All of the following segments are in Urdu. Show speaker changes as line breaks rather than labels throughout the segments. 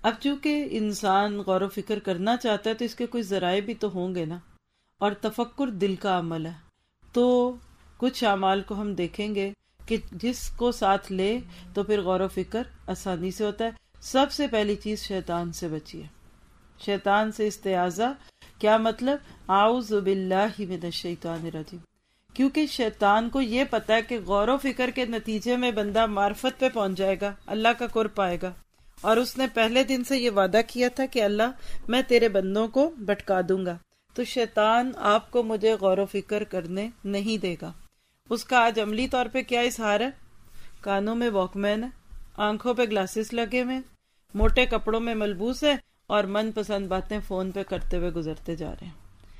اب چونکہ انسان غور و فکر کرنا چاہتا ہے تو اس کے کوئی ذرائع بھی تو ہوں گے نا، اور تفکر دل کا عمل ہے، تو کچھ اعمال کو ہم دیکھیں گے کہ جس کو ساتھ لے تو پھر غور و فکر آسانی سے ہوتا ہے۔ سب سے پہلی چیز شیطان سے بچیے، شیطان سے استعاذہ۔ کیا مطلب؟ اعوذ باللہ من الشیطان الرجیم، کیونکہ شیطان کو یہ پتا ہے کہ غور و فکر کے نتیجے میں بندہ معرفت پہ پہنچ جائے گا، اللہ کا قرب پائے گا، اور اس نے پہلے دن سے یہ وعدہ کیا تھا کہ اللہ میں تیرے بندوں کو بھٹکا دوں گا، تو شیطان آپ کو مجھے غور و فکر کرنے نہیں دے گا۔ اس کا آج عملی طور پہ کیا اظہار ہے؟ کانوں میں واک مین ہے، آنکھوں پہ گلاسز لگے ہوئے، موٹے کپڑوں میں ملبوس ہے، اور من پسند باتیں فون پہ کرتے ہوئے گزرتے جا رہے ہیں۔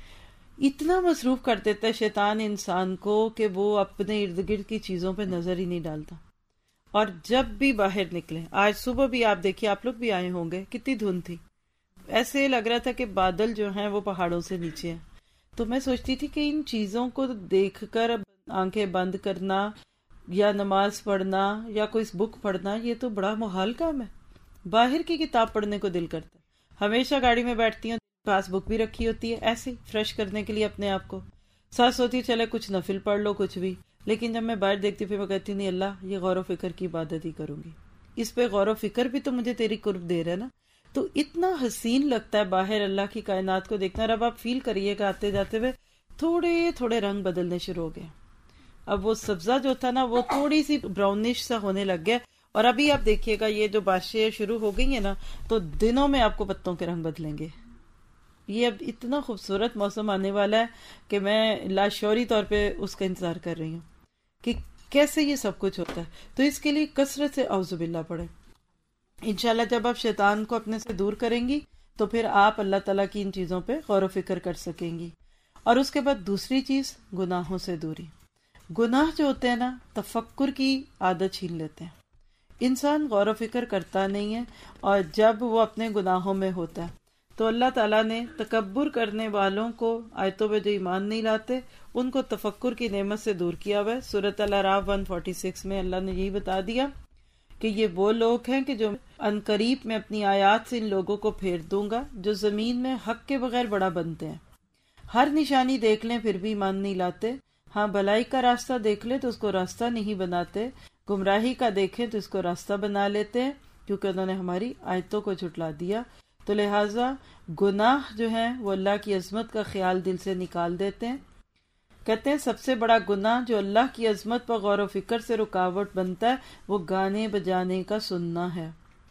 اتنا مصروف کر دیتا ہے شیطان انسان کو کہ وہ اپنے ارد گرد کی چیزوں پہ نظر ہی نہیں ڈالتا، اور جب بھی باہر نکلے، آج صبح بھی آپ دیکھیے، آپ لوگ بھی آئے ہوں گے، کتنی دھند تھی، ایسے لگ رہا تھا کہ بادل جو ہیں وہ پہاڑوں سے نیچے ہیں۔ تو میں سوچتی تھی کہ ان چیزوں کو دیکھ کر آنکھیں بند کرنا یا نماز پڑھنا یا کوئی بک پڑھنا، یہ تو بڑا محال کام ہے۔ باہر کی کتاب پڑھنے کو دل کرتا ہے۔ ہمیشہ گاڑی میں بیٹھتی ہوں، پاس بک بھی رکھی ہوتی ہے، ایسے ہی فریش کرنے کے لیے اپنے آپ کو، ساتھ سوتی چلے کچھ نفل پڑھ لو، کچھ بھی۔ لیکن جب میں باہر دیکھتی ہوں، پھر میں کہتی ہوں نہیں اللہ، یہ غور و فکر کی عبادت ہی کروں گی، اس پہ غور و فکر بھی تو مجھے تیری قرب دے رہا ہے نا۔ تو اتنا حسین لگتا ہے باہر اللہ کی کائنات کو دیکھنا۔ اب آپ فیل کریے کہ آتے جاتے ہوئے تھوڑے تھوڑے رنگ بدلنے شروع ہو گئے، اب وہ سبزہ جو تھا نا وہ تھوڑی سی براؤنش سا ہونے لگ گیا، اور ابھی آپ دیکھیے گا یہ جو بارشیں شروع ہو گئی ہیں نا، تو دنوں میں آپ کو پتوں کے رنگ بدلیں گے۔ یہ اب اتنا خوبصورت موسم آنے والا ہے کہ میں لاشعوری طور پہ اس کا انتظار کر رہی ہوں کہ کیسے یہ سب کچھ ہوتا ہے۔ تو اس کے لیے کثرت سے اعوذ باللہ پڑھیں۔ انشاءاللہ جب آپ شیطان کو اپنے سے دور کریں گی تو پھر آپ اللہ تعالیٰ کی ان چیزوں پہ غور و فکر کر سکیں گی۔ اور اس کے بعد دوسری چیز، گناہوں سے دوری۔ گناہ جو ہوتے ہیں نا، تفکر کی عادت چھین لیتے ہیں، انسان غور و فکر کرتا نہیں ہے، اور جب وہ اپنے گناہوں میں ہوتا ہے تو اللہ تعالیٰ نے تکبر کرنے والوں کو، آیتوں پہ جو ایمان نہیں لاتے، ان کو تفکر کی نعمت سے دور کیا ہوا ہے۔ سورۃ الاعراف 146 میں اللہ نے یہی بتا دیا کہ یہ وہ لوگ ہیں کہ جو عنقریب میں اپنی آیات سے ان لوگوں کو پھیر دوں گا جو زمین میں حق کے بغیر بڑا بنتے ہیں، ہر نشانی دیکھ لیں پھر بھی ایمان نہیں لاتے، ہاں بھلائی کا راستہ دیکھ لیں تو اس کو راستہ نہیں بناتے، گمراہی کا دیکھیں تو اس کو راستہ بنا لیتے ہیں، کیونکہ انہوں نے ہماری آیتوں کو جھٹلا دیا۔ تو لہٰذا گناہ جو ہیں وہ اللہ کی عظمت کا خیال دل سے نکال دیتے ہیں۔ کہتے ہیں سب سے بڑا گناہ جو اللہ کی عظمت پر غور و فکر سے رکاوٹ بنتا ہے وہ گانے بجانے کا سننا ہے۔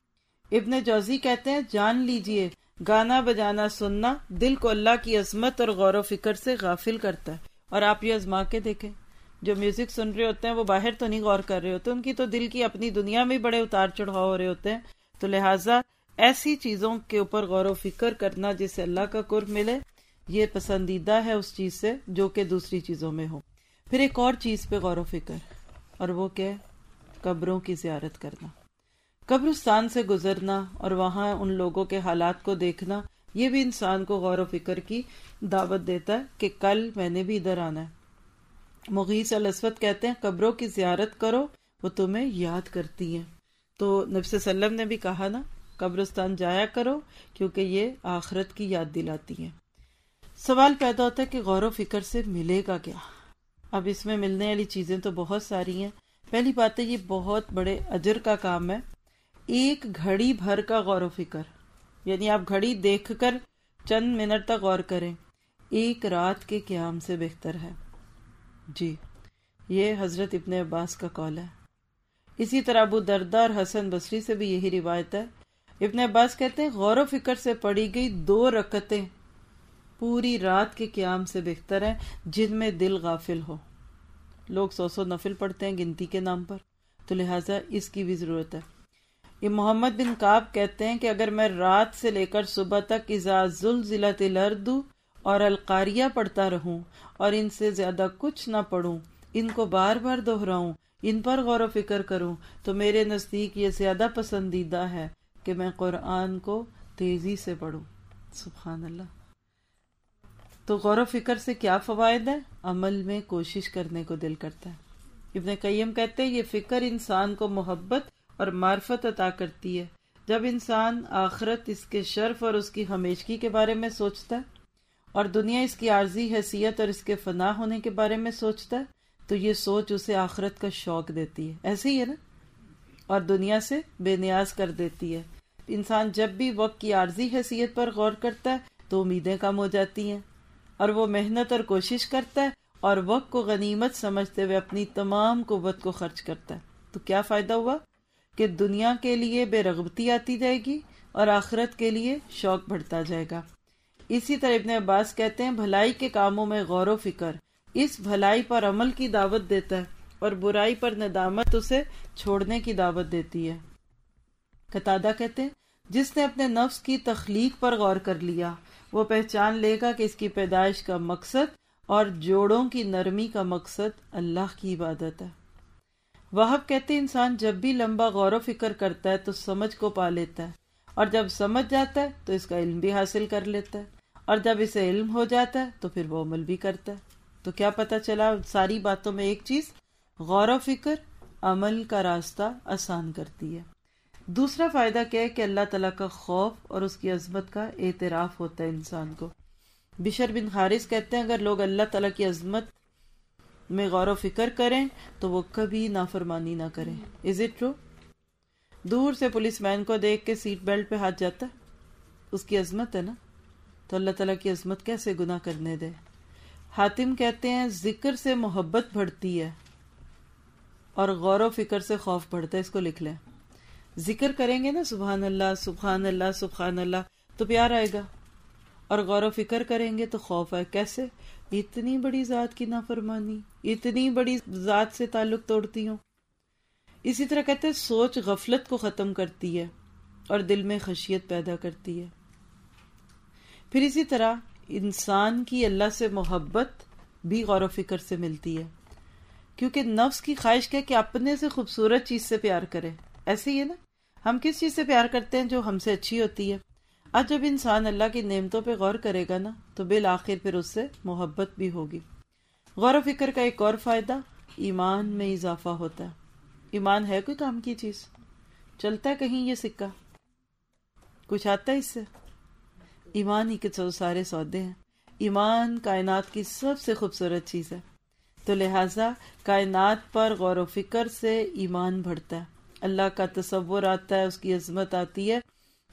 ابن جوزی کہتے ہیں جان لیجئے گانا بجانا سننا دل کو اللہ کی عظمت اور غور و فکر سے غافل کرتا ہے۔ اور آپ یہ آزما کے دیکھیں، جو میوزک سن رہے ہوتے ہیں وہ باہر تو نہیں غور کر رہے ہوتے، ان کی تو دل کی اپنی دنیا میں بڑے اتار چڑھاؤ ہو رہے ہوتے ہیں۔ تو لہٰذا ایسی چیزوں کے اوپر غور و فکر کرنا جس سے اللہ کا قرب ملے، یہ پسندیدہ ہے اس چیز سے جو کہ دوسری چیزوں میں ہو۔ پھر ایک اور چیز پہ غور و فکر، اور وہ کیا ہے؟ قبروں کی زیارت کرنا، قبرستان سے گزرنا اور وہاں ان لوگوں کے حالات کو دیکھنا، یہ بھی انسان کو غور و فکر کی دعوت دیتا ہے کہ کل میں نے بھی ادھر آنا ہے۔ مغیث الاسود کہتے ہیں قبروں کی زیارت کرو، وہ تمہیں یاد کرتی ہیں۔ تو نبی صلی اللہ علیہ وسلم نے بھی کہا نا، قبرستان جایا کرو کیونکہ یہ آخرت کی یاد دلاتی ہیں۔ سوال پیدا ہوتا ہے کہ غور و فکر سے ملے گا کیا؟ اب اس میں ملنے والی چیزیں تو بہت ساری ہیں۔ پہلی بات ہے یہ بہت بڑے اجر کا کام ہے، ایک گھڑی بھر کا غور و فکر، یعنی آپ گھڑی دیکھ کر چند منٹ تک غور کریں، ایک رات کے قیام سے بہتر ہے۔ جی، یہ حضرت ابن عباس کا قول ہے۔ اسی طرح ابو درداء اور حسن بصری سے بھی یہی روایت ہے۔ ابن عباس کہتے ہیں غور و فکر سے پڑھی گئی 2 رکعتیں پوری رات کے قیام سے بہتر ہیں جن میں دل غافل ہو۔ لوگ 100 نفل پڑھتے ہیں گنتی کے نام پر، تو لہٰذا اس کی بھی ضرورت ہے۔ یہ محمد بن کعب کہتے ہیں کہ اگر میں رات سے لے کر صبح تک اذا زلزلت الارض اور القاریہ پڑھتا رہوں اور ان سے زیادہ کچھ نہ پڑھوں، ان کو بار بار دہراؤں، ان پر غور و فکر کروں، تو میرے نزدیک یہ زیادہ پسندیدہ ہے کہ میں قرآن کو تیزی سے پڑھوں۔ سبحان اللہ۔ تو غور و فکر سے کیا فوائد ہے؟ عمل میں کوشش کرنے کو دل کرتا ہے۔ ابن قیم کہتے ہیں یہ فکر انسان کو محبت اور معرفت عطا کرتی ہے، جب انسان آخرت، اس کے شرف اور اس کی ہمیشگی کے بارے میں سوچتا ہے، اور دنیا اس کی عارضی حیثیت اور اس کے فنا ہونے کے بارے میں سوچتا ہے، تو یہ سوچ اسے آخرت کا شوق دیتی ہے. ایسے ہی ہے نا، اور دنیا سے بے نیاز کر دیتی ہے. انسان جب بھی وقت کی عارضی حیثیت پر غور کرتا ہے تو امیدیں کم ہو جاتی ہیں، اور وہ محنت اور کوشش کرتا ہے اور وقت کو غنیمت سمجھتے ہوئے اپنی تمام قوت کو خرچ کرتا ہے. تو کیا فائدہ ہوا کہ دنیا کے لیے بے رغبتی آتی جائے گی اور آخرت کے لیے شوق بڑھتا جائے گا. اسی طرح ابن عباس کہتے ہیں بھلائی کے کاموں میں غور و فکر اس بھلائی پر عمل کی دعوت دیتا ہے، اور برائی پر ندامت اسے چھوڑنے کی دعوت دیتی ہے. قتادہ کہتے ہیں جس نے اپنے نفس کی تخلیق پر غور کر لیا وہ پہچان لے گا کہ اس کی پیدائش کا مقصد اور جوڑوں کی نرمی کا مقصد اللہ کی عبادت ہے. وہب کہتے ہیں انسان جب بھی لمبا غور و فکر کرتا ہے تو سمجھ کو پا لیتا ہے، اور جب سمجھ جاتا ہے تو اس کا علم بھی حاصل کر لیتا ہے، اور جب اسے علم ہو جاتا ہے تو پھر وہ عمل بھی کرتا ہے. تو کیا پتہ چلا ساری باتوں میں ایک چیز، غور و فکر عمل کا راستہ آسان کرتی ہے. دوسرا فائدہ کیا ہے کہ اللہ تعالیٰ کا خوف اور اس کی عظمت کا اعتراف ہوتا ہے انسان کو. بشر بن حارث کہتے ہیں اگر لوگ اللہ تعالیٰ کی عظمت میں غور و فکر کریں تو وہ کبھی نافرمانی نہ کریں. Is it true? دور سے پولیس مین کو دیکھ کے سیٹ بیلٹ پہ ہاتھ جاتا ہے، اس کی عظمت ہے نا، تو اللہ تعالیٰ کی عظمت کیسے گناہ کرنے دے. حاتم کہتے ہیں ذکر سے محبت بڑھتی ہے اور غور و فکر سے خوف بڑھتا ہے. اس کو لکھ لیں. ذکر کریں گے نا سبحان اللہ سبحان اللہ سبحان اللہ تو پیار آئے گا، اور غور و فکر کریں گے تو خوف آئے. کیسے؟ اتنی بڑی ذات کی نافرمانی، اتنی بڑی ذات سے تعلق توڑتی ہوں. اسی طرح کہتے ہیں سوچ غفلت کو ختم کرتی ہے اور دل میں خشیت پیدا کرتی ہے. پھر اسی طرح انسان کی اللہ سے محبت بھی غور و فکر سے ملتی ہے، کیونکہ نفس کی خواہش کیا کہ اپنے سے خوبصورت چیز سے پیار کرے. ایسے ہی ہے نا، ہم کس چیز سے پیار کرتے ہیں؟ جو ہم سے اچھی ہوتی ہے. آج جب انسان اللہ کی نعمتوں پہ غور کرے گا نا تو بالآخر پھر اس سے محبت بھی ہوگی. غور و فکر کا ایک اور فائدہ، ایمان میں اضافہ ہوتا ہے. ایمان ہے کوئی کام کی چیز؟ چلتا ہے کہیں یہ سکہ؟ کچھ آتا ہے اس سے؟ ایمان ہی کے سارے سودے ہیں. ایمان کائنات کی سب سے خوبصورت چیز ہے. تو لہٰذا کائنات پر غور و فکر سے ایمان بڑھتا ہے، اللہ کا تصور آتا ہے، اس کی عظمت آتی ہے.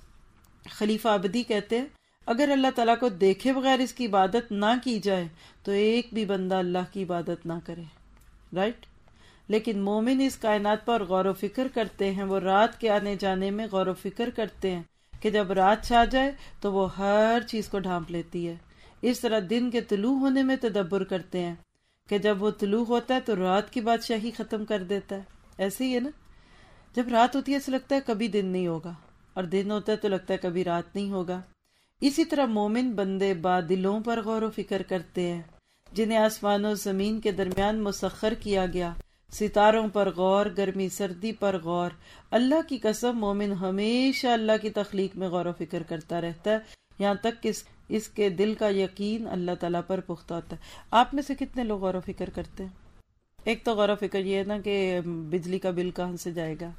خلیفہ عبدی کہتے ہیں اگر اللہ تعالیٰ کو دیکھے بغیر اس کی عبادت نہ کی جائے تو ایک بھی بندہ اللہ کی عبادت نہ کرے. رائٹ؟ لیکن مومن اس کائنات پر غور و فکر کرتے ہیں. وہ رات کے آنے جانے میں غور و فکر کرتے ہیں کہ جب رات چھا جائے تو وہ ہر چیز کو ڈھانپ لیتی ہے. اس طرح دن کے طلوع ہونے میں تدبر کرتے ہیں کہ جب وہ طلوع ہوتا ہے تو رات کی بادشاہی ختم کر دیتا ہے. ایسے ہی ہے نا، جب رات ہوتی ہے ایسا لگتا ہے کبھی دن نہیں ہوگا، اور دن ہوتا ہے تو لگتا ہے کبھی رات نہیں ہوگا. اسی طرح مومن بندے بادلوں پر غور و فکر کرتے ہیں جنہیں آسمان و زمین کے درمیان مسخر کیا گیا. ستاروں پر غور، گرمی سردی پر غور. اللہ کی قسم مومن ہمیشہ اللہ کی تخلیق میں غور و فکر کرتا رہتا ہے، یہاں تک کہ اس کے دل کا یقین اللہ تعالیٰ پر پختہ ہوتا ہے. آپ میں سے کتنے لوگ غور و فکر کرتے ہیں؟ ایک تو غور و فکر یہ ہے نا کہ بجلی کا بل کہاں سے جائے گا،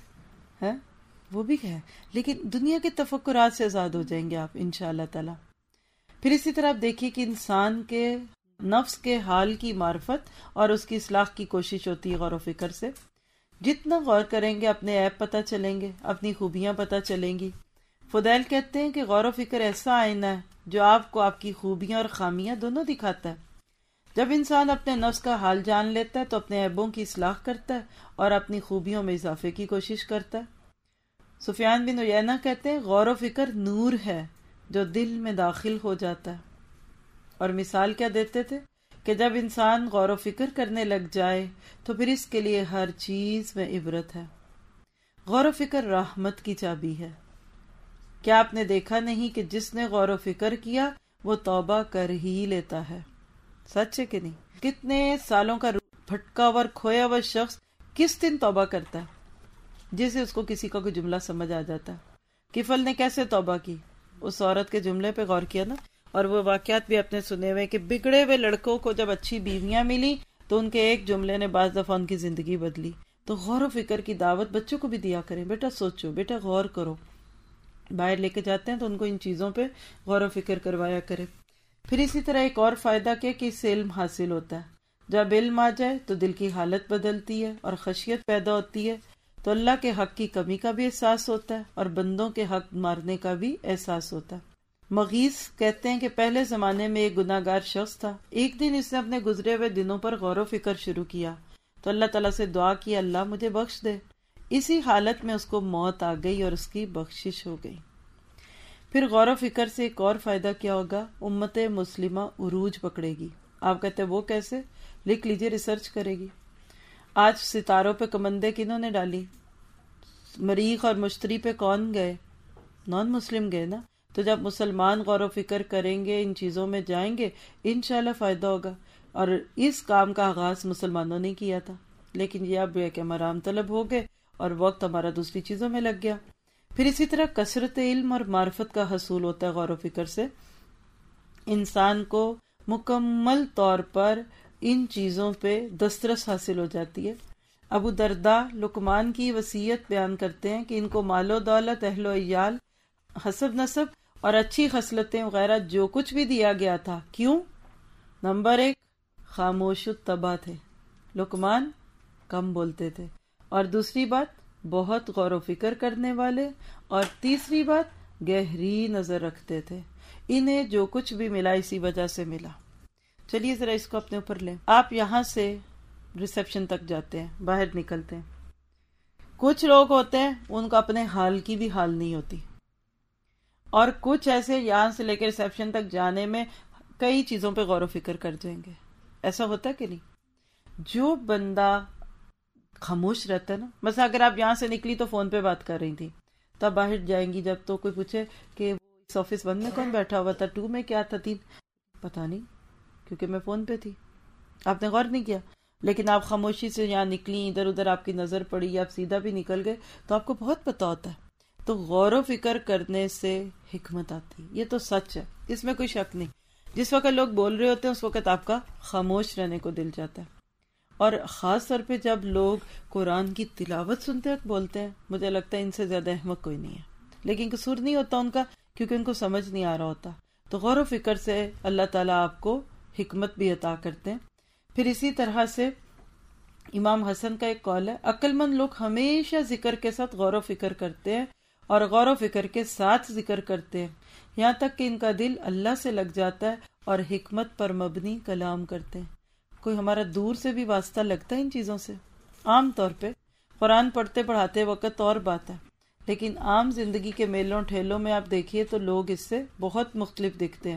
ہے وہ بھی ہے، لیکن دنیا کے تفکرات سے آزاد ہو جائیں گے آپ انشاءاللہ تعالی. پھر اسی طرح آپ دیکھیے کہ انسان کے نفس کے حال کی معرفت اور اس کی اصلاح کی کوشش ہوتی ہے غور و فکر سے. جتنا غور کریں گے اپنے عیب پتہ چلیں گے، اپنی خوبیاں پتہ چلیں گی. فضیل کہتے ہیں کہ غور و فکر ایسا آئینہ ہے جو آپ کو آپ کی خوبیاں اور خامیاں دونوں دکھاتا ہے. جب انسان اپنے نفس کا حال جان لیتا ہے تو اپنے عیبوں کی اصلاح کرتا ہے اور اپنی خوبیوں میں اضافے کی کوشش کرتا ہے. سفیان بن عیینہ کہتے ہیں غور و فکر نور ہے جو دل میں داخل ہو جاتا ہے. اور مثال کیا دیتے تھے کہ جب انسان غور و فکر کرنے لگ جائے تو پھر اس کے لیے ہر چیز میں عبرت ہے. غور و فکر رحمت کی چابی ہے. کیا آپ نے دیکھا نہیں کہ جس نے غور و فکر کیا وہ توبہ کر ہی لیتا ہے؟ سچ ہے کہ نہیں؟ کتنے سالوں کا بھٹکا اور کھویا ہوا شخص کس دن توبہ کرتا ہے جسے اس کو کسی کا کوئی جملہ سمجھ آ جاتا ہے. کفل نے کیسے توبہ کی؟ اس عورت کے جملے پہ غور کیا نا، اور وہ واقعات بھی اپنے سنے ہوئے کہ بگڑے ہوئے لڑکوں کو جب اچھی بیویاں ملی تو ان کے ایک جملے نے بعض دفعہ ان کی زندگی بدلی. تو غور و فکر کی دعوت بچوں کو بھی دیا کریں، بیٹا سوچو، بیٹا غور کرو. باہر لے کے جاتے ہیں تو ان کو ان چیزوں پہ غور و فکر کروایا کرے. پھر اسی طرح ایک اور فائدہ کیا کہ اس سے علم حاصل ہوتا ہے. جب علم آ جائے تو دل کی حالت بدلتی ہے اور خشیت پیدا ہوتی ہے، تو اللہ کے حق کی کمی کا بھی احساس ہوتا ہے اور بندوں کے حق مارنے کا بھی احساس ہوتا ہے. مغیث کہتے ہیں کہ پہلے زمانے میں ایک گناہ گار شخص تھا. ایک دن اس نے اپنے گزرے ہوئے دنوں پر غور و فکر شروع کیا تو اللہ تعالیٰ سے دعا کی، اللہ مجھے بخش دے. اسی حالت میں اس کو موت آ گئی اور اس کی بخشش ہو گئی. پھر غور و فکر سے ایک اور فائدہ کیا ہوگا، امت مسلمہ عروج پکڑے گی. آپ کہتے ہیں وہ کیسے؟ لکھ لیجئے، ریسرچ کرے گی. آج ستاروں پہ کمندیں کنہوں نے ڈالی؟ مریخ اور مشتری پہ کون گئے؟ نان مسلم گئے نا. تو جب مسلمان غور و فکر کریں گے، ان چیزوں میں جائیں گے، انشاءاللہ فائدہ ہوگا. اور اس کام کا آغاز مسلمانوں نے کیا تھا، لیکن یہ اب ہے کہ ہم آرام طلب ہو گئے اور وقت ہمارا دوسری چیزوں میں لگ گیا. پھر اسی طرح کثرت علم اور معرفت کا حصول ہوتا ہے. غور و فکر سے انسان کو مکمل طور پر ان چیزوں پہ دسترس حاصل ہو جاتی ہے. ابو درداء لقمان کی وصیت بیان کرتے ہیں کہ ان کو مال و دولت، اہل و عیال، حسب نسب اور اچھی خصلتیں وغیرہ جو کچھ بھی دیا گیا تھا. کیوں؟ نمبر 1، خاموش الطبع تھے. لقمان کم بولتے تھے. اور دوسری بات، بہت غور و فکر کرنے والے. اور تیسری بات، گہری نظر رکھتے تھے. انہیں جو کچھ بھی ملا اسی وجہ سے ملا. چلیے ذرا اس کو اپنے اوپر لیں. آپ یہاں سے ریسیپشن تک جاتے ہیں، باہر نکلتے ہیں. کچھ لوگ ہوتے ہیں ان کو اپنے حال کی بھی حال نہیں ہوتی، اور کچھ ایسے یہاں سے لے کے ریسیپشن تک جانے میں کئی چیزوں پہ غور و فکر کر جائیں گے. ایسا ہوتا ہے کہ نہیں؟ جو بندہ خاموش رہتا ہے نا، مثلا اگر آپ یہاں سے نکلی تو فون پہ بات کر رہی تھی، تب باہر جائیں گی جب تو کوئی پوچھے کہ اس آفس 1 میں کون بیٹھا ہوا تھا، 2 میں کیا تھا، 3 پتا نہیں، کیونکہ میں فون پہ تھی. آپ نے غور نہیں کیا. لیکن آپ خاموشی سے یہاں نکلی، ادھر ادھر آپ کی نظر پڑی، آپ سیدھا بھی نکل گئے تو آپ کو بہت پتا ہوتا ہے. تو غور و فکر کرنے سے حکمت آتی. یہ تو سچ ہے، اس میں کوئی شک نہیں. جس وقت لوگ بول رہے ہوتے ہیں اس وقت آپ کا خاموش رہنے کو دل چاہتا ہے. اور خاص طور پہ جب لوگ قرآن کی تلاوت سنتے وقت بولتے ہیں، مجھے لگتا ہے ان سے زیادہ احمق کوئی نہیں ہے. لیکن قصور نہیں ہوتا ان کا، کیونکہ ان کو سمجھ نہیں آ رہا ہوتا. تو غور و فکر سے اللہ تعالیٰ آپ کو حکمت بھی عطا کرتے ہیں. پھر اسی طرح سے امام حسن کا ایک قول ہے، عقل مند لوگ ہمیشہ ذکر کے ساتھ غور و فکر کرتے ہیں اور غور و فکر کے ساتھ ذکر کرتے ہیں، یہاں تک کہ ان کا دل اللہ سے لگ جاتا ہے اور حکمت پر مبنی کلام کرتے ہیں. کوئی ہمارا دور سے بھی واسطہ لگتا ہے ان چیزوں سے. عام طور پہ قرآن پڑھتے پڑھاتے وقت اور بات ہے، لیکن عام زندگی کے میلوں ٹھیلوں میں آپ دیکھیے تو لوگ اس سے بہت مختلف دکھتے ہیں.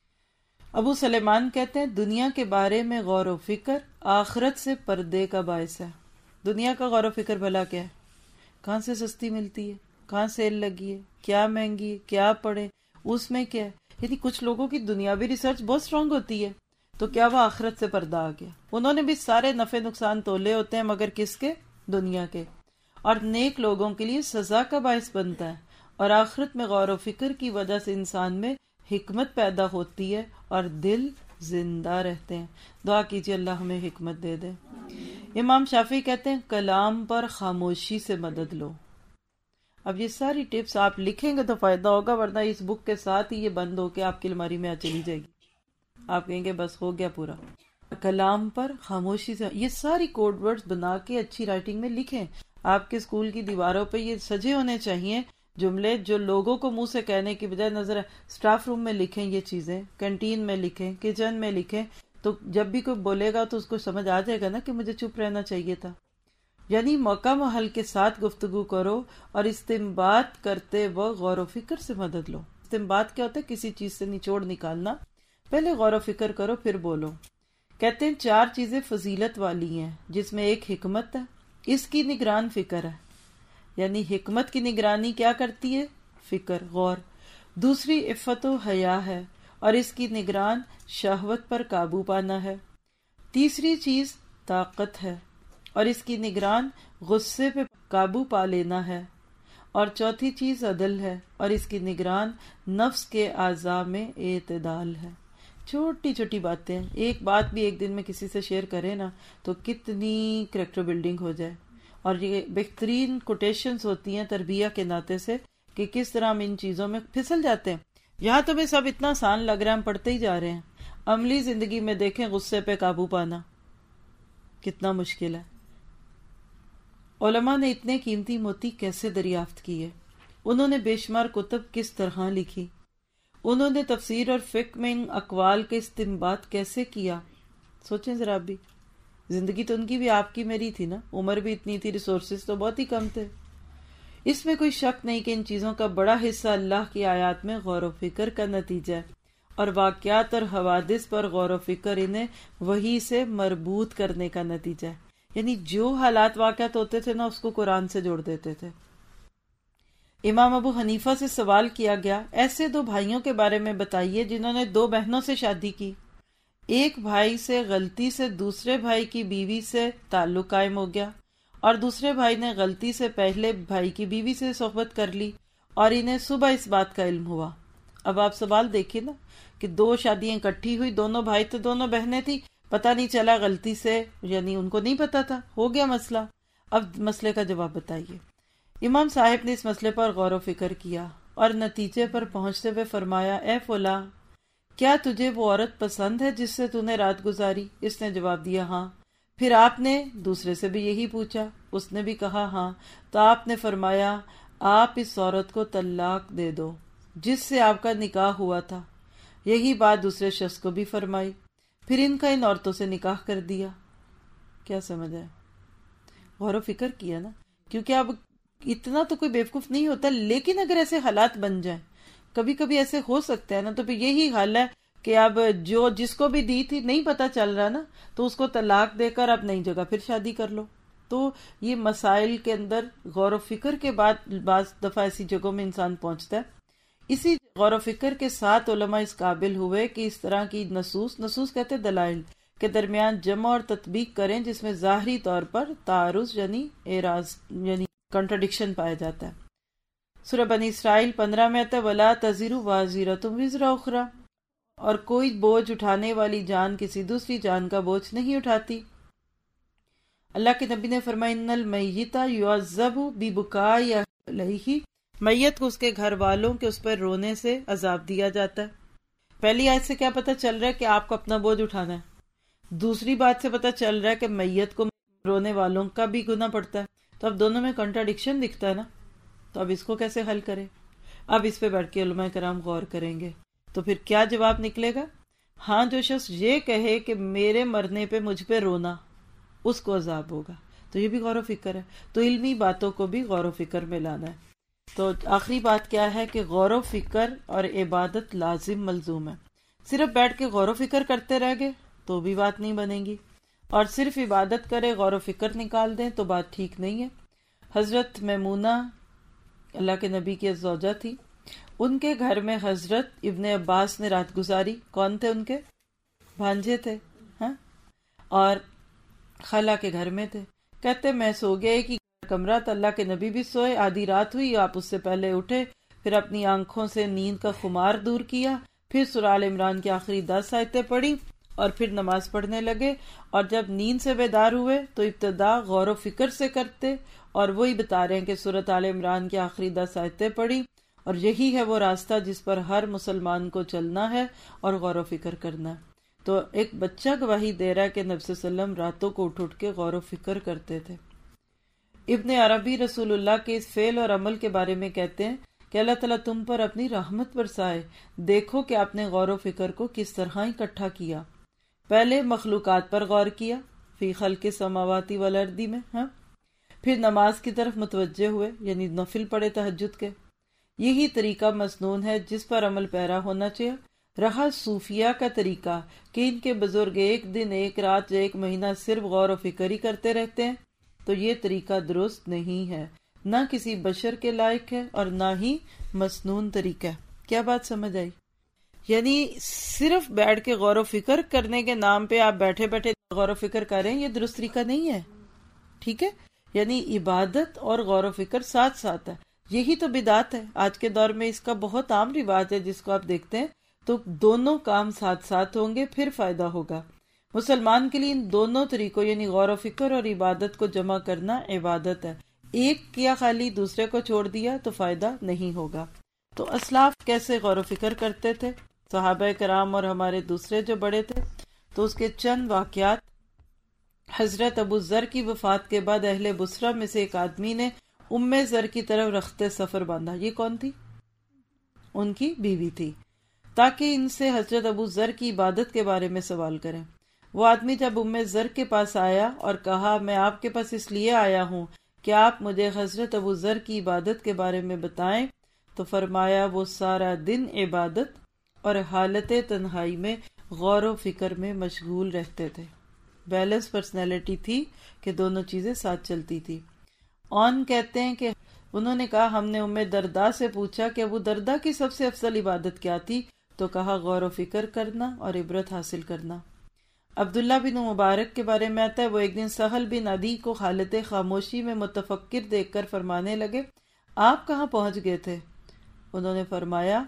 ابو سلیمان کہتے ہیں دنیا کے بارے میں غور و فکر آخرت سے پردے کا باعث ہے. دنیا کا غور و فکر بھلا کیا ہے؟ کہاں سے سستی ملتی ہے، کہاں سیل لگی ہے، کیا مہنگی ہے، کیا پڑھے، اس میں کیا ہے. یعنی کچھ لوگوں کی دنیاوی ریسرچ بہت سٹرونگ ہوتی ہے، تو کیا وہ آخرت سے پردہ آ گیا؟ انہوں نے بھی سارے نفع نقصان تولے ہوتے ہیں، مگر کس کے؟ دنیا کے. اور نیک لوگوں کے لیے سزا کا باعث بنتا ہے. اور آخرت میں غور و فکر کی وجہ سے انسان میں حکمت پیدا ہوتی ہے اور دل زندہ رہتے ہیں. دعا کیجیے اللہ ہمیں حکمت دے دے. امام شافعی کہتے ہیں کلام پر خاموشی سے مدد لو. اب یہ ساری ٹپس آپ لکھیں گے تو فائدہ ہوگا، ورنہ اس بک کے ساتھ ہی یہ بند ہو کے آپ کی الماری میں چلی جائے گی. آپ کہیں گے بس ہو گیا پورا. کلام پر خاموشی سے، یہ ساری کوڈ ورڈز بنا کے اچھی رائٹنگ میں لکھیں. آپ کے اسکول کی دیواروں پہ یہ سجے ہونے چاہیے جملے جو لوگوں کو منہ سے کہنے کی بجائے نظر. اسٹاف روم میں لکھیں یہ چیزیں، کینٹین میں لکھیں، کچن میں لکھیں، تو جب بھی کوئی بولے گا تو اس کو سمجھ آ جائے گا نا کہ مجھے چپ رہنا چاہیے تھا. یعنی موقع محل کے ساتھ گفتگو کرو اور استنباط کرتے وقت غور و فکر سے مدد لو. استنباط کیا ہوتا ہے؟ کسی چیز سے نچوڑ نکالنا. پہلے غور و فکر کرو پھر بولو. کہتے ہیں 4 چیزیں فضیلت والی ہیں، جس میں ایک حکمت ہے، اس کی نگران فکر ہے. یعنی حکمت کی نگرانی کیا کرتی ہے؟ فکر، غور. دوسری عفت و حیا ہے اور اس کی نگران شہوت پر قابو پانا ہے. تیسری چیز طاقت ہے اور اس کی نگران غصے پہ قابو پا لینا ہے. اور چوتھی چیز عدل ہے اور اس کی نگران نفس کے اعضاء میں اعتدال ہے. چھوٹی چھوٹی باتیں، ایک بات بھی ایک دن میں کسی سے شیئر کرے نا تو کتنی کریکٹر بلڈنگ ہو جائے. اور یہ بہترین کوٹیشنز ہوتی ہیں تربیہ کے ناطے سے کہ کس طرح ہم ان چیزوں میں پھسل جاتے ہیں. یہاں تو بھی سب اتنا آسان لگ رہا ہے، ہم پڑھتے ہی جا رہے ہیں. عملی زندگی میں دیکھیں غصے پہ قابو پانا کتنا مشکل ہے. علماء نے اتنے قیمتی موتی کیسے دریافت کیے؟ انہوں نے بے شمار کتب کس طرح لکھی؟ انہوں نے تفسیر اور فقہ میں ان اقوال کے استنباط کیسے کیا؟ سوچیں ذرا. آپ بھی زندگی تو ان کی بھی آپ کی میری تھی نا، عمر بھی اتنی تھی، ریسورسز تو بہت ہی کم تھے. اس میں کوئی شک نہیں کہ ان چیزوں کا بڑا حصہ اللہ کی آیات میں غور و فکر کا نتیجہ ہے، اور واقعات اور حوادث پر غور و فکر انہیں وحی سے مربوط کرنے کا نتیجہ ہے. یعنی جو حالات واقعات ہوتے تھے نا، اس کو قرآن سے جوڑ دیتے تھے. امام ابو حنیفہ سے سوال کیا گیا، ایسے 2 بھائیوں کے بارے میں بتائیے جنہوں نے 2 بہنوں سے شادی کی. ایک بھائی سے غلطی سے دوسرے بھائی کی بیوی سے تعلق قائم ہو گیا، اور دوسرے بھائی نے غلطی سے پہلے بھائی کی بیوی سے صحبت کر لی، اور انہیں صبح اس بات کا علم ہوا. اب آپ سوال دیکھیں نا کہ 2 شادیاں اکٹھی ہوئی، دونوں بھائی تو دونوں بہنیں تھی، پتہ نہیں چلا غلطی سے، یعنی ان کو نہیں پتا تھا، ہو گیا مسئلہ. اب مسئلے کا جواب بتائیے. امام صاحب نے اس مسئلے پر غور و فکر کیا اور نتیجے پر پہنچتے ہوئے فرمایا، اے فلاں، کیا تجھے وہ عورت پسند ہے جس سے تو نے رات گزاری؟ اس نے جواب دیا، ہاں. پھر آپ نے دوسرے سے بھی یہی پوچھا، اس نے بھی کہا ہاں. تو آپ نے فرمایا، آپ اس عورت کو طلاق دے دو جس سے آپ کا نکاح ہوا تھا. یہی بات دوسرے شخص کو بھی فرمائی. پھر ان کا ان عورتوں سے نکاح کر دیا. کیا سمجھ آئے؟ غور و فکر کیا نا. کیونکہ اب اتنا تو کوئی بیوقوف نہیں ہوتا، لیکن اگر ایسے حالات بن جائیں، کبھی کبھی ایسے ہو سکتا ہے نا، تو پھر یہی حال ہے کہ اب جو جس کو بھی دی تھی نہیں پتا چل رہا نا، تو اس کو طلاق دے کر اب نئی جگہ پھر شادی کر لو. تو یہ مسائل کے اندر غور و فکر کے بعد بعض دفعہ ایسی جگہوں میں انسان پہنچتا ہے. اسی غور و فکر کے ساتھ علماء اس قابل ہوئے کہ اس طرح کی نصوص کہتے دلائل کے درمیان جمع اور تطبیق کریں جس میں ظاہری طور پر تعارض یعنی اعراض یعنی کنٹرڈکشن پایا جاتا ہے. سورہ بنی اسرائیل 15 میں آتا ہے، وَلَا تَزِرُ وَازِرَةٌ وِزْرَ أُخْرَى، اور کوئی بوجھ اٹھانے والی جان کسی دوسری جان کا بوجھ نہیں اٹھاتی. اللہ کے نبی نے فرمایا، إِنَّ الْمَيِّتَ يُعَذَّبُ بِبُكَاءِ أَهْلِهِ، میت کو اس کے گھر والوں کے اس پر رونے سے عذاب دیا جاتا ہے. پہلی آیت سے کیا پتہ چل رہا ہے کہ آپ کو اپنا بوجھ اٹھانا ہے. دوسری بات سے پتہ چل رہا ہے کہ میت کو رونے والوں کا بھی گناہ پڑتا ہے. تو اب دونوں میں کنٹراڈکشن دکھتا ہے نا. تو اب اس کو کیسے حل کریں؟ اب اس پہ بیٹھ کے علماء کرام غور کریں گے. تو پھر کیا جواب نکلے گا؟ ہاں، جو شخص یہ کہے کہ میرے مرنے پہ مجھ پہ رونا، اس کو عذاب ہوگا. تو یہ بھی غور و فکر ہے. تو علمی باتوں کو بھی غور و فکر میں لانا ہے. تو آخری بات کیا ہے کہ غور و فکر اور عبادت لازم ملزوم ہے. صرف بیٹھ کے غور و فکر کرتے رہ گئے تو بھی بات نہیں بنے گی، اور صرف عبادت کرے غور و فکر نکال دیں تو بات ٹھیک نہیں ہے. حضرت میمونہ اللہ کے نبی کی زوجہ تھی. ان کے گھر میں حضرت ابن عباس نے رات گزاری. کون تھے؟ ان کے بھانجے تھے، ہاں، اور خالہ کے گھر میں تھے. کہتے میں سو گئے کہ کمرہ تو اللہ کے نبی بھی سوئے. آدھی رات ہوئی، آپ اس سے پہلے اٹھے، پھر اپنی آنکھوں سے نیند کا خمار دور کیا، پھر سورہ آل عمران کی آخری 10 آیتیں پڑھی، اور پھر نماز پڑھنے لگے. اور جب نیند سے بیدار ہوئے تو ابتدا غور و فکر سے کرتے، اور وہی بتا رہے ہیں کہ سورۃ آل عمران کی آخری 10 آیتیں پڑھی. اور یہی ہے وہ راستہ جس پر ہر مسلمان کو چلنا ہے اور غور و فکر کرنا ہے. تو ایک بچہ گواہی دے رہا ہے کہ نبی صلی اللہ علیہ وسلم راتوں کو اٹھ کے غور و فکر کرتے تھے. ابن عربی رسول اللہ کے اس فعل اور عمل کے بارے میں کہتے ہیں کہ اللہ تعالیٰ تم پر اپنی رحمت برسائے. دیکھو کہ آپ نے غور و فکر کو کس طرح اکٹھا کیا. پہلے مخلوقات پر غور کیا، فی خلق السماوات والارض میں، ہاں، پھر نماز کی طرف متوجہ ہوئے، یعنی نفل پڑھے تہجد کے. یہی طریقہ مسنون ہے جس پر عمل پیرا ہونا چاہیے. رہا صوفیہ کا طریقہ کہ ان کے بزرگ ایک دن، ایک رات، ایک مہینہ صرف غور و فکر ہی کرتے رہتے ہیں، تو یہ طریقہ درست نہیں ہے، نہ کسی بشر کے لائق ہے اور نہ ہی مسنون طریقہ ہے. کیا بات سمجھ آئی؟ یعنی صرف بیٹھ کے غور و فکر کرنے کے نام پہ آپ بیٹھے بیٹھے غور و فکر کریں، یہ درست طریقہ نہیں ہے. ٹھیک ہے؟ یعنی عبادت اور غور و فکر ساتھ ساتھ ہے. یہی تو بدعت ہے. آج کے دور میں اس کا بہت عام رواج ہے جس کو آپ دیکھتے ہیں. تو دونوں کام ساتھ ساتھ ہوں گے پھر فائدہ ہوگا. مسلمان کے لیے ان دونوں طریقوں یعنی غور و فکر اور عبادت کو جمع کرنا عبادت ہے. ایک کیا خالی دوسرے کو چھوڑ دیا تو فائدہ نہیں ہوگا. تو اسلاف کیسے غور و فکر کرتے تھے؟ صحابہ کرام اور ہمارے دوسرے جو بڑے تھے، تو اس کے چند واقعات. حضرت ابو ذر کی وفات کے بعد اہل بصرہ میں سے ایک آدمی نے ام ذر کی طرف رخت سفر باندھا. یہ کون تھی؟ ان کی بیوی تھی، تاکہ ان سے حضرت ابو ذر کی عبادت کے بارے میں سوال کریں. وہ آدمی جب ام ذر کے پاس آیا اور کہا میں آپ کے پاس اس لیے آیا ہوں کہ آپ مجھے حضرت ابو ذر کی عبادت کے بارے میں بتائیں، تو فرمایا وہ سارا دن عبادت اور حالت تنہائی میں غور و فکر میں مشغول رہتے تھے. بیلنس پرسنالٹی تھی کہ دونوں چیزیں ساتھ چلتی تھی. اون کہتے ہیں کہ انہوں نے کہا ہم نے ام دردا سے پوچھا کہ ابو دردا کی سب سے افضل عبادت کیا تھی، تو کہا غور و فکر کرنا اور عبرت حاصل کرنا. عبداللہ بن مبارک کے بارے میں آتا ہے وہ ایک دن سہل بن عدی کو حالت خاموشی میں متفکر دیکھ کر فرمانے لگے آپ کہاں پہنچ گئے تھے؟ انہوں نے فرمایا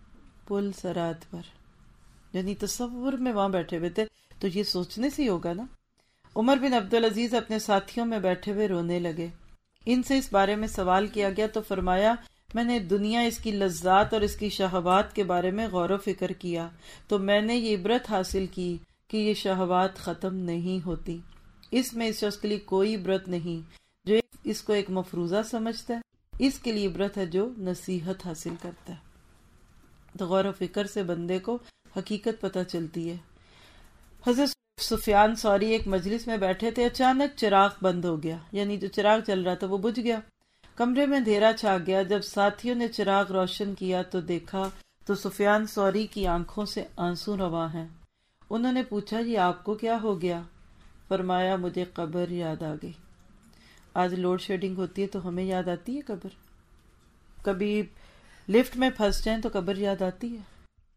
پل صراط پر، یعنی تصور میں وہاں بیٹھے ہوئے تھے. تو یہ سوچنے سے ہی ہوگا نا. عمر بن عبدالعزیز اپنے ساتھیوں میں بیٹھے ہوئے رونے لگے. ان سے اس بارے میں سوال کیا گیا تو فرمایا میں نے دنیا، اس کی لذات اور اس کی شہوات کے بارے میں غور و فکر کیا تو میں نے یہ عبرت حاصل کی کہ یہ شہوات ختم نہیں ہوتی. اس میں اس شخص کے لیے کوئی عبرت نہیں جو اس کو ایک مفروضہ سمجھتا ہے، اس کے لیے عبرت ہے جو نصیحت حاصل کرتا ہے. تو غور و فکر سے بندے کو حقیقت پتہ چلتی ہے. حضرت سفیان ثوری ایک مجلس میں بیٹھے تھے، اچانک چراغ بند ہو گیا، یعنی جو چراغ چل رہا تھا وہ بجھ گیا. کمرے میں اندھیرا چھا گیا. جب ساتھیوں نے چراغ روشن کیا تو دیکھا تو سفیان ثوری کی آنکھوں سے آنسو رواں ہیں. انہوں نے پوچھا یہ آپ کو کیا ہو گیا؟ فرمایا مجھے قبر یاد آ گئی. آج لوڈ شیڈنگ ہوتی ہے تو ہمیں یاد آتی ہے قبر. کبھی لفٹ میں پھنس جائیں تو قبر یاد آتی ہے.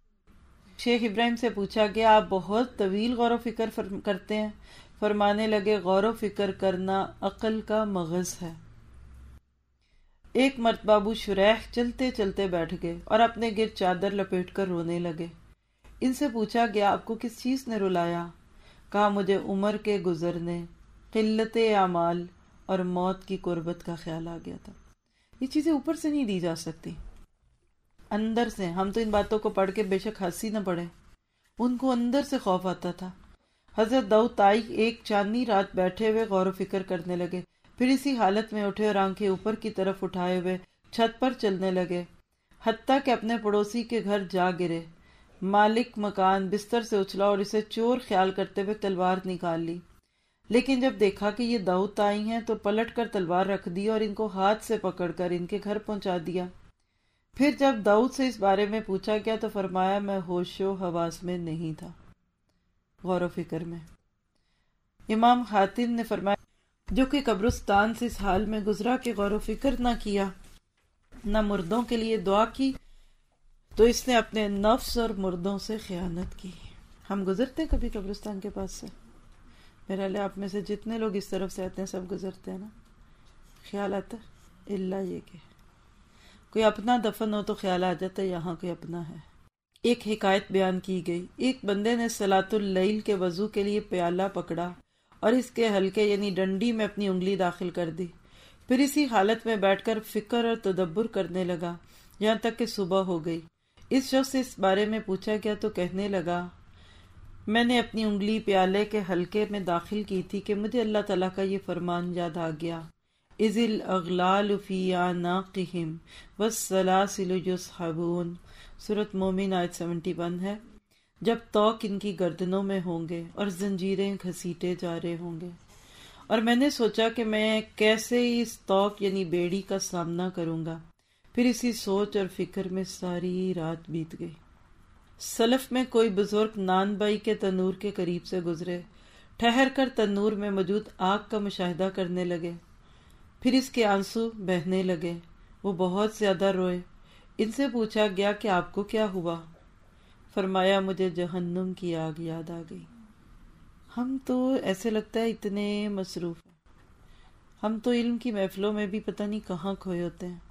شیخ ابراہیم سے پوچھا گیا آپ بہت طویل غور و فکر کرتے ہیں؟ فرمانے لگے غور و فکر کرنا عقل کا مغز ہے. ایک مرتبہ ابو شریح چلتے چلتے بیٹھ گئے اور اپنے گرد چادر لپیٹ کر رونے لگے. ان سے پوچھا گیا آپ کو کس چیز نے رلایا؟ کہا مجھے عمر کے گزرنے، قلت اعمال اور موت کی قربت کا خیال آ گیا تھا. یہ چیزیں اوپر سے نہیں دی جا سکتی، اندر سے. ہم تو ان باتوں کو پڑھ کے بے شک ہنسی نہ پڑے، ان کو اندر سے خوف آتا تھا. حضرت داؤد طائی ایک چاندنی رات بیٹھے ہوئے غور و فکر کرنے لگے، پھر اسی حالت میں اٹھے اور آنکھیں اوپر کی طرف اٹھائے ہوئے چھت پر چلنے لگے، حتیٰ کہ اپنے پڑوسی کے گھر جا گرے. مالک مکان بستر سے اچھلا اور اسے چور خیال کرتے ہوئے تلوار نکال لی، لیکن جب دیکھا کہ یہ داؤد طائی ہیں تو پلٹ کر تلوار رکھ دی اور ان کو ہاتھ سے پکڑ کر ان کے گھر پہنچا دیا. پھر جب داؤد سے اس بارے میں پوچھا گیا تو فرمایا میں ہوش و حواس میں نہیں تھا، غور و فکر میں. امام حاتم نے فرمایا جو کہ قبرستان سے اس حال میں گزرا کہ غور و فکر نہ کیا، نہ مردوں کے لیے دعا کی، تو اس نے اپنے نفس اور مردوں سے خیانت کی. ہم گزرتے ہیں کبھی قبرستان کے پاس سے؟ میرا لئے آپ میں سے جتنے لوگ اس طرف سے آتے ہیں سب گزرتے ہیں نا. خیال آتا ہے اللہ یہ کہ کوئی اپنا دفن ہو تو خیال آ جاتا ہے یہاں کوئی اپنا ہے. ایک حکایت بیان کی گئی، ایک بندے نے صلاۃ اللیل کے وضو کے لیے پیالہ پکڑا اور اس کے حلقے یعنی ڈنڈی میں اپنی انگلی داخل کر دی، پھر اسی حالت میں بیٹھ کر فکر اور تدبر کرنے لگا یہاں تک کہ صبح ہو گئی. اس شخص سے اس بارے میں پوچھا گیا تو کہنے لگا میں نے اپنی انگلی پیالے کے حلقے میں داخل کی تھی کہ مجھے اللہ تعالیٰ کا یہ فرمان یاد آ گیا اذ الاغلال فی اعناقہم والسلاسل یسحبون، سورۃ مومن آیت 71 ہے. جب توق ان کی گردنوں میں ہوں گے اور زنجیریں گھسیٹے جا رہے ہوں گے. اور میں نے سوچا کہ میں کیسے اس توق یعنی بیڑی کا سامنا کروں گا. پھر اسی سوچ اور فکر میں ساری رات بیت گئی. سلف میں کوئی بزرگ نان بائی کے تنور کے قریب سے گزرے، ٹھہر کر تنور میں موجود آگ کا مشاہدہ کرنے لگے، پھر اس کے آنسو بہنے لگے. وہ بہت زیادہ روئے. ان سے پوچھا گیا کہ آپ کو کیا ہوا؟ فرمایا مجھے جہنم کی آگ یاد آ گئی. ہم تو ایسے لگتا ہے اتنے مصروف ہیں، ہم تو علم کی محفلوں میں بھی پتہ نہیں کہاں کھوئے ہوتے ہیں.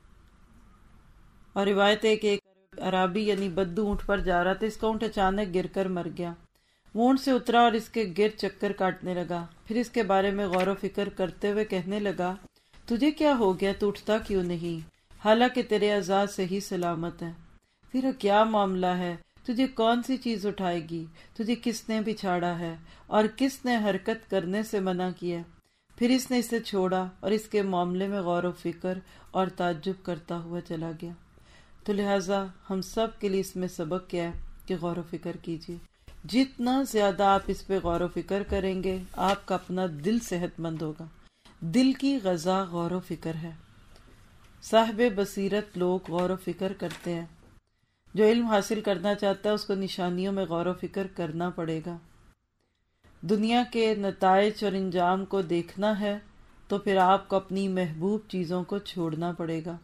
اور روایت ہے کہ ایک عرابی یعنی بدو اونٹ پر جا رہا تھا، اس کا اونٹ اچانک گر کر مر گیا. اونٹ سے اترا اور اس کے گرد چکر کاٹنے لگا. پھر اس کے بارے میں غور و فکر کرتے ہوئے کہنے لگا تجھے کیا ہو گیا، تو اٹھتا کیوں نہیں، حالانکہ تیرے اعضاء صحیح سلامت ہیں. تیرا کیا معاملہ ہے، تجھے کون سی چیز اٹھائے گی، تجھے کس نے بچھاڑا ہے اور کس نے حرکت کرنے سے منع کیا. پھر اس نے اسے چھوڑا اور اس کے معاملے میں غور و فکر اور تعجب کرتا ہوا چلا گیا. تو لہٰذا ہم سب کے لیے اس میں سبق کیا ہے کہ غور و فکر کیجیے. جتنا زیادہ آپ اس پہ غور و فکر کریں گے آپ کا اپنا دل صحت مند ہوگا. دل کی غذا غور و فکر ہے. صاحب بصیرت لوگ غور و فکر کرتے ہیں. جو علم حاصل کرنا چاہتا ہے اس کو نشانیوں میں غور و فکر کرنا پڑے گا. دنیا کے نتائج اور انجام کو دیکھنا ہے تو پھر آپ کو اپنی محبوب چیزوں کو چھوڑنا پڑے گا.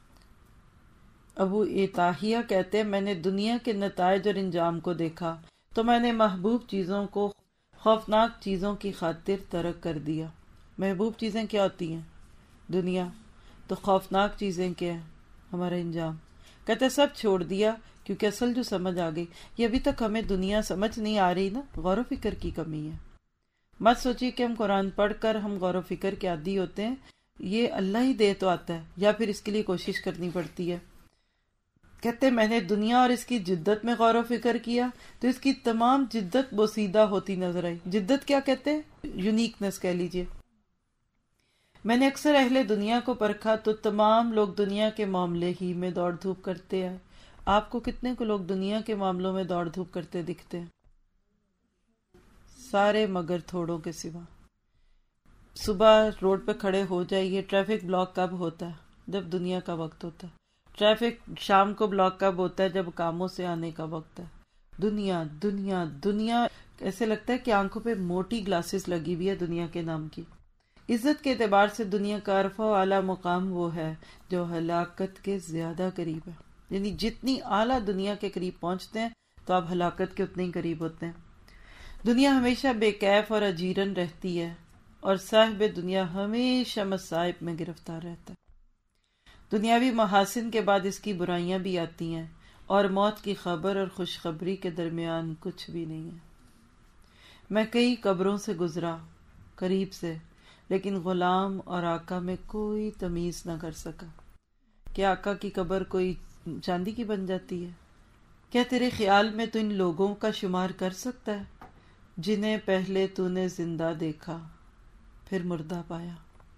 ابو ایتاہیہ کہتے ہیں میں نے دنیا کے نتائج اور انجام کو دیکھا تو میں نے محبوب چیزوں کو خوفناک چیزوں کی خاطر ترک کر دیا. محبوب چیزیں کیا ہوتی ہیں؟ دنیا. تو خوفناک چیزیں کیا ہیں؟ ہمارا انجام. کہتے ہیں سب چھوڑ دیا کیونکہ اصل جو سمجھ آ گئی. یہ ابھی تک ہمیں دنیا سمجھ نہیں آ رہی نا، غور و فکر کی کمی ہے. مت سوچیے کہ ہم قرآن پڑھ کر ہم غور و فکر کے عادی ہوتے ہیں. یہ اللہ ہی دے تو آتا ہے یا پھر اس کے لیے کوشش کرنی پڑتی ہے. کہتے ہیں میں نے دنیا اور اس کی جدت میں غور و فکر کیا تو اس کی تمام جدت بوسیدہ ہوتی نظر آئی. جدت کیا کہتے ہیں؟ یونیکنس کہہ لیجئے. میں نے اکثر اہل دنیا کو پرکھا تو تمام لوگ دنیا کے معاملے ہی میں دوڑ دھوپ کرتے ہیں. آپ کو کتنے کو لوگ دنیا کے معاملوں میں دوڑ دھوپ کرتے دکھتے ہیں؟ سارے مگر تھوڑوں کے سوا. صبح روڈ پہ کھڑے ہو جائیے، ٹریفک بلاک کب ہوتا ہے؟ جب دنیا کا وقت ہوتا ہے. ٹریفک شام کو بلاک کب ہوتا ہے؟ جب کاموں سے آنے کا وقت ہے. دنیا دنیا دنیا، ایسے لگتا ہے کہ آنکھوں پہ موٹی گلاسز لگی ہوئی ہے دنیا کے نام کی. عزت کے اعتبار سے دنیا کا عرفہ و اعلیٰ مقام وہ ہے جو ہلاکت کے زیادہ قریب ہے. یعنی جتنی اعلیٰ دنیا کے قریب پہنچتے ہیں تو آپ ہلاکت کے اتنے ہی قریب ہوتے ہیں. دنیا ہمیشہ بے کیف اور اجیرن رہتی ہے اور صاحب دنیا ہمیشہ مصائب میں گرفتار رہتا ہے. دنیاوی محاسن کے بعد اس کی برائیاں بھی آتی ہیں اور موت کی خبر اور خوشخبری کے درمیان کچھ بھی نہیں ہے. میں کئی قبروں سے گزرا قریب سے، لیکن غلام اور آقا میں کوئی تمیز نہ کر سکا. کیا آقا کی قبر کوئی چاندی کی بن جاتی ہے؟ کیا تیرے خیال میں تو ان لوگوں کا شمار کر سکتا ہے جنہیں پہلے تو نے زندہ دیکھا پھر مردہ پایا؟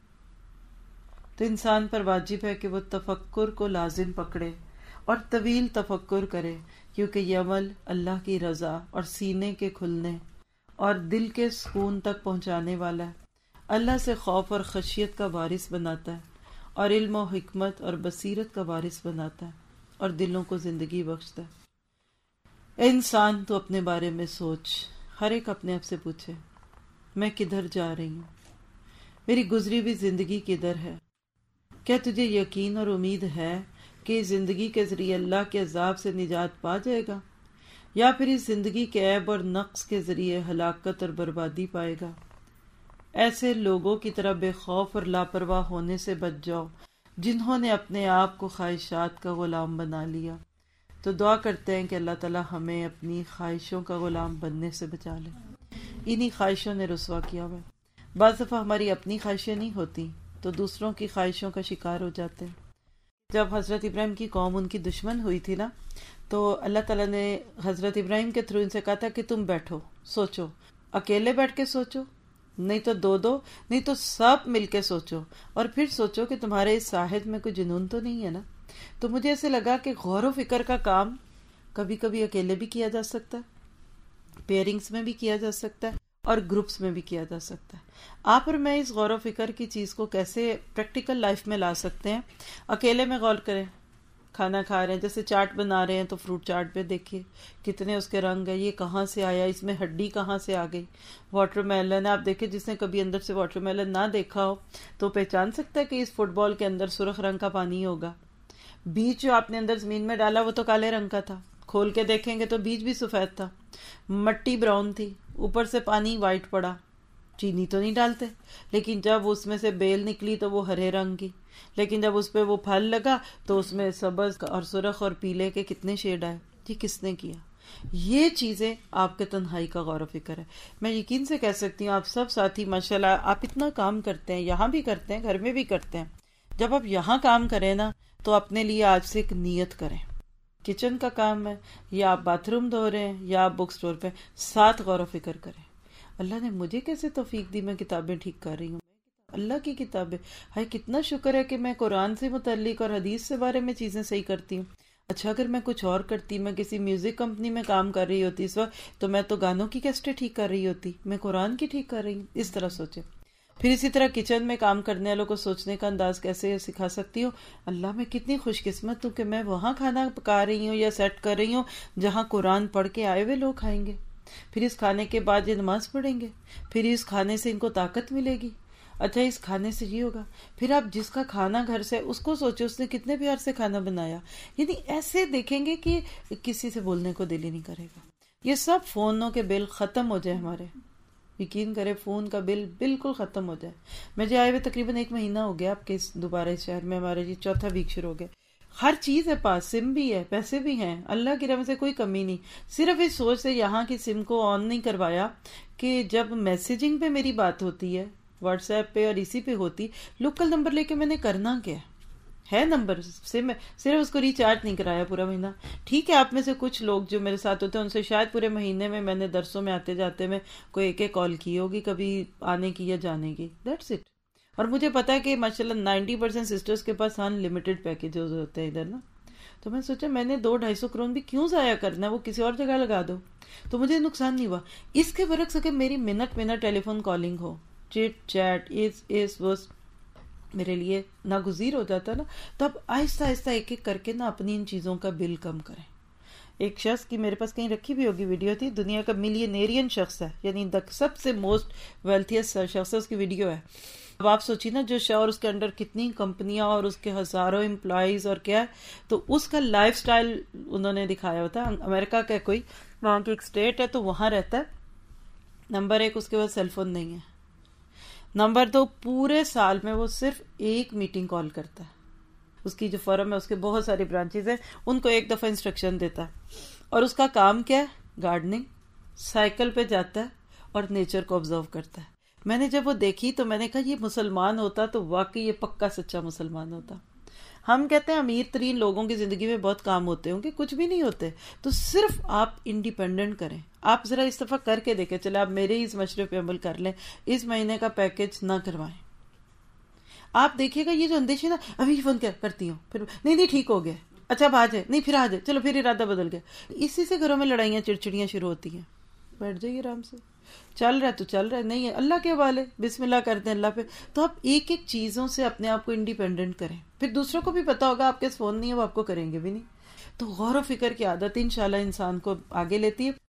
تو انسان پر واجب ہے کہ وہ تفکر کو لازم پکڑے اور طویل تفکر کرے، کیونکہ یہ عمل اللہ کی رضا اور سینے کے کھلنے اور دل کے سکون تک پہنچانے والا ہے. اللہ سے خوف اور خشیت کا وارث بناتا ہے اور علم و حکمت اور بصیرت کا وارث بناتا ہے اور دلوں کو زندگی بخشتا ہے. اے انسان تو اپنے بارے میں سوچ. ہر ایک اپنے آپ سے پوچھے میں کدھر جا رہی ہوں، میری گزری ہوئی زندگی کدھر ہے؟ کیا تجھے یقین اور امید ہے کہ اس زندگی کے ذریعے اللہ کے عذاب سے نجات پا جائے گا، یا پھر اس زندگی کے عیب اور نقص کے ذریعے ہلاکت اور بربادی پائے گا؟ ایسے لوگوں کی طرح بے خوف اور لاپرواہ ہونے سے بچ جاؤ جنہوں نے اپنے آپ کو خواہشات کا غلام بنا لیا. تو دعا کرتے ہیں کہ اللہ تعالیٰ ہمیں اپنی خواہشوں کا غلام بننے سے بچا لے. انہی خواہشوں نے رسوا کیا ہوا ہے. بعض دفعہ ہماری اپنی خواہشیں نہیں ہوتی تو دوسروں کی خواہشوں کا شکار ہو جاتے ہیں. جب حضرت ابراہیم کی قوم ان کی دشمن ہوئی تھی نا، تو اللہ تعالیٰ نے حضرت ابراہیم کے تھرو ان سے کہا تھا کہ تم بیٹھو سوچو، اکیلے بیٹھ کے سوچو، نہیں تو دو نہیں تو سب مل کے سوچو، اور پھر سوچو کہ تمہارے اس صاحب میں کوئی جنون تو نہیں ہے نا. تو مجھے ایسے لگا کہ غور و فکر کا کام کبھی کبھی اکیلے بھی کیا جا سکتا ہے، پیئرنگز میں بھی کیا جا سکتا ہے اور گروپس میں بھی کیا جا سکتا ہے. آپ اور میں اس غور و فکر کی چیز کو کیسے پریکٹیکل لائف میں لا سکتے ہیں؟ اکیلے میں غور کریں. کھانا کھا رہے ہیں، جیسے چاٹ بنا رہے ہیں تو فروٹ چاٹ پہ دیکھیے کتنے اس کے رنگ ہے، یہ کہاں سے آیا، اس میں ہڈی کہاں سے آ گئی. واٹر میلن آپ دیکھیں، جس نے کبھی اندر سے واٹر میلن نہ دیکھا ہو تو پہچان سکتا ہے کہ اس فٹ بال کے اندر سرخ رنگ کا پانی ہوگا. بیج جو آپ نے اندر زمین میں ڈالا وہ تو کالے رنگ کا تھا، کھول کے دیکھیں گے تو بیج بھی سفید تھا. مٹی براؤن تھی، اوپر سے پانی وائٹ پڑا. چینی تو نہیں ڈالتے، لیکن جب اس میں سے بیل نکلی تو وہ ہرے رنگ کی، لیکن جب اس پہ وہ پھل لگا تو اس میں سبز اور سرخ اور پیلے کے کتنے شیڈ آئے. یہ کس نے کیا؟ یہ چیزیں آپ کے تنہائی کا غور و فکر ہے. میں یقین سے کہہ سکتی ہوں آپ سب ساتھی ماشاءاللہ آپ اتنا کام کرتے ہیں، یہاں بھی کرتے ہیں، گھر میں بھی کرتے ہیں. جب آپ یہاں کام کریں نا تو اپنے لیے آج سے ایک نیت کریں. کچن کا کام ہے یا آپ باتھ روم دھو رہے ہیں یا آپ بک سٹور پہ، ساتھ غور و فکر کریں اللہ نے مجھے کیسے توفیق دی، میں کتابیں ٹھیک کر رہی ہوں، اللہ کی کتابیں. ہائے کتنا شکر ہے کہ میں قرآن سے متعلق اور حدیث سے بارے میں چیزیں صحیح کرتی ہوں. اچھا اگر میں کچھ اور کرتی، میں کسی میوزک کمپنی میں کام کر رہی ہوتی اس وقت، تو میں تو گانوں کی کیسٹیں ٹھیک کر رہی ہوتی، میں قرآن کی ٹھیک کر رہی ہوں. اس طرح سوچے. پھر اسی طرح کچن میں کام کرنے والوں کو سوچنے کا انداز کیسے سکھا سکتی ہوں. اللہ میں کتنی خوش قسمت ہوں کہ میں وہاں کھانا پکا رہی ہوں یا سیٹ کر رہی ہوں جہاں قرآن پڑھ کے آئے ہوئے لوگ کھائیں گے. پھر اس کھانے کے بعد یہ نماز پڑھیں گے، پھر اس کھانے سے ان کو طاقت ملے گی. اچھا اس کھانے سے یہ ہوگا. پھر آپ جس کا کھانا گھر سے، اس کو سوچے اس نے کتنے پیار سے کھانا بنایا. یعنی ایسے دیکھیں گے کہ کسی سے بولنے کو دل ہی نہیں کرے گا. یہ سب فونوں کے بل ختم ہو جائے ہمارے، یقین کرے فون کا بل بالکل ختم ہو جائے. مجھے آئے ہوئے تقریباً 1 مہینہ ہو گیا آپ کے دوبارہ اس شہر میں، ہمارے جی 4تھا ویک شروع ہو گیا. ہر چیز ہے پاس، سم بھی ہے، پیسے بھی ہیں، اللہ کی رحمت سے کوئی کمی نہیں. صرف اس سوچ سے یہاں کی سم کو آن نہیں کروایا کہ جب میسیجنگ پہ میری بات ہوتی ہے واٹس ایپ پہ اور اسی پہ ہوتی، لوکل نمبر لے کے میں نے کرنا کیا ہے، نمبر سے میں صرف اس کو ریچارج نہیں کرایا پورا مہینہ. ٹھیک ہے آپ میں سے کچھ لوگ جو میرے ساتھ ہوتے ہیں ان سے شاید پورے مہینے میں نے درسوں میں آتے جاتے میں کوئی ایک کال کی ہوگی کبھی آنے کی یا جانے کی، دیٹس اٹ. اور مجھے پتا ہے کہ ماشاءاللہ 90% سسٹرز کے پاس ان لمیٹڈ پیکیجز ہوتے ہیں ادھر نا. تو میں سوچا میں نے 200-250 کروڑ بھی کیوں ضائع کرنا ہے، وہ کسی اور جگہ لگا دو تو مجھے نقصان نہیں ہوا. اس کے برعکس اگر میری منٹ ٹیلی فون کالنگ ہو، چٹ چیٹ اس میرے لیے ناگزیر ہو جاتا نا، تو اب آہستہ آہستہ ایک ایک کر کے نا اپنی ان چیزوں کا بل کم کریں. ایک شخص کی میرے پاس کہیں رکھی بھی ہوگی ویڈیو تھی، دنیا کا ملینیرین شخص ہے، یعنی سب سے موسٹ ویلتھیسٹ شخص ہے، اس کی ویڈیو ہے. اب آپ سوچیے نا جو شہر اس کے انڈر کتنی کمپنیاں اور اس کے ہزاروں امپلائیز اور کیا ہے، تو اس کا لائف سٹائل انہوں نے دکھایا ہوتا ہے. امریکہ کا کوئی وہاں کی ایک اسٹیٹ ہے تو وہاں رہتا ہے. نمبر 1 اس کے پاس سیل فون نہیں ہے. نمبر 2 پورے سال میں وہ صرف 1 میٹنگ کال کرتا ہے. اس کی جو فرم ہے اس کے بہت ساری برانچز ہیں، ان کو 1 دفعہ انسٹرکشن دیتا ہے اور اس کا کام کیا ہے، گارڈننگ، سائیکل پہ جاتا ہے اور نیچر کو آبزرو کرتا ہے. میں نے جب وہ دیکھی تو میں نے کہا یہ مسلمان ہوتا تو واقعی یہ پکا سچا مسلمان ہوتا. ہم کہتے ہیں امیر ترین لوگوں کی زندگی میں بہت کام ہوتے ہوں گے، کچھ بھی نہیں ہوتے. تو صرف آپ انڈیپینڈنٹ کریں. آپ ذرا اس دفعہ کر کے دیکھیں، چلے آپ میرے ہی اس مشورے پہ عمل کر لیں، اس مہینے کا پیکج نہ کروائیں. آپ دیکھیے گا یہ جو اندیشے نا ابھی فون کرتی ہوں پھر نہیں ٹھیک ہو گیا، اچھا اب آ جائے، نہیں پھر آ جائے، چلو پھر ارادہ بدل گیا. اسی سے گھروں میں لڑائیاں چڑچڑیاں شروع ہوتی ہیں. بیٹھ جائیے آرام سے، چل رہا ہے تو چل رہا ہے، نہیں ہے اللہ کے حوالے، بسم اللہ کرتے ہیں اللہ پہ. تو آپ ایک ایک چیزوں سے اپنے آپ کو انڈیپینڈنٹ کریں. پھر دوسروں کو بھی پتا ہوگا آپ کے فون نہیں ہے وہ آپ کو کریں گے بھی نہیں. تو غور و فکر کی عادت انشاءاللہ انسان کو آگے لیتی ہے.